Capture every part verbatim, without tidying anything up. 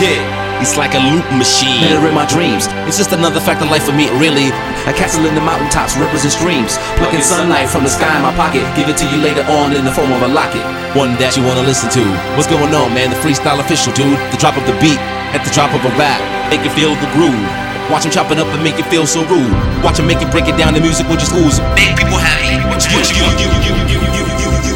Yeah, it's like a loop machine. Better in my dreams. It's just another fact of life for me, really. A castle in the mountaintops represents dreams. Plucking sunlight from the sky in my pocket. Give it to you later on in the form of a locket. One that you wanna listen to. What's going on, man? The freestyle official, dude. The drop of the beat at the drop of a rap. Make you feel the groove. Watch him chop it up and make it feel so rude. Watch him make it break it down. The music will just ooze. Make people happy. What you, you, you, you, you, you, you, you, you.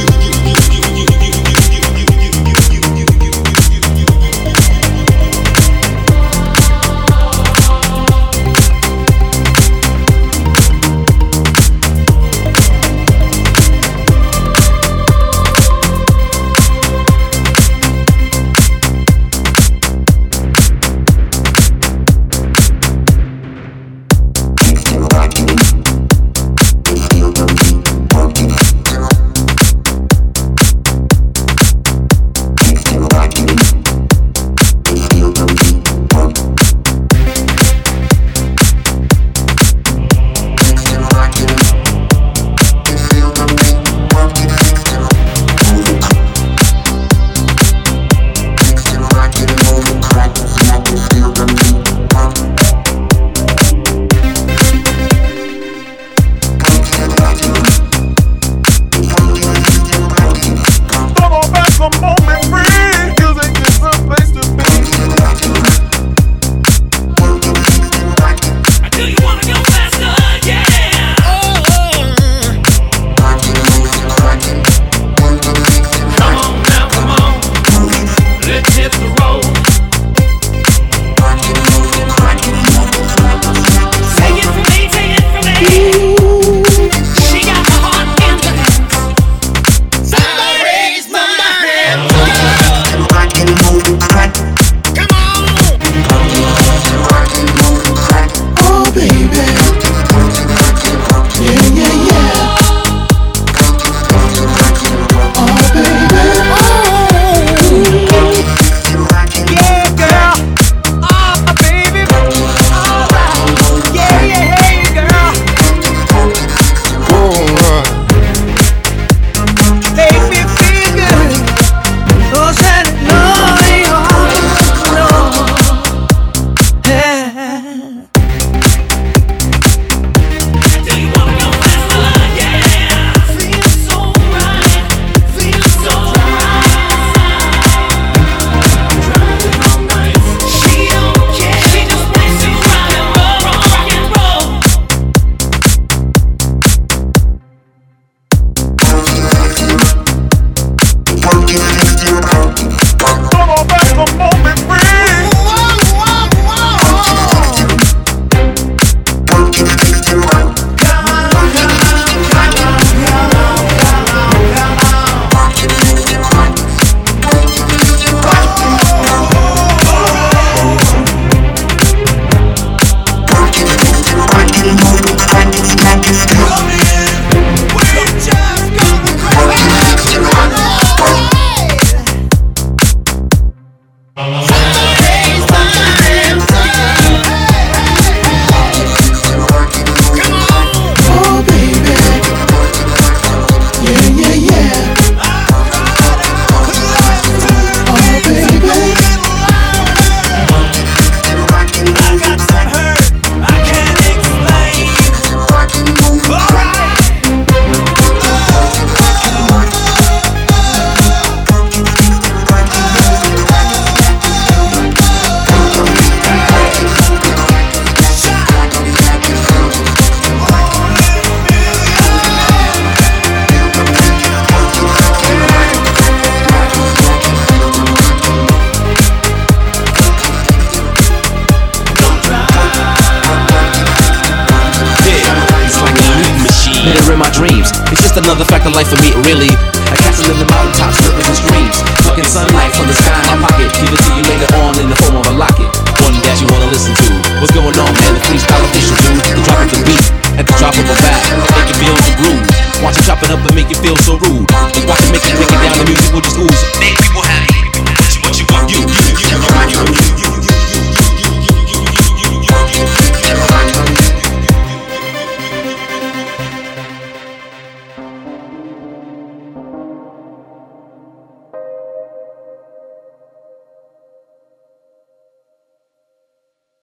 In my dreams, it's just another fact of life for me, really. A castle in the mountaintops represents dreams. Plucking sunlight from the sky in my pocket. Give it to you later on in the form of a locket. One that you wanna listen to. What's going on, man? The freestyle official, dude. The drop of the beat at the drop of a rap. Make you feel the groove. Watch him chop it up and make you feel so rude. Watch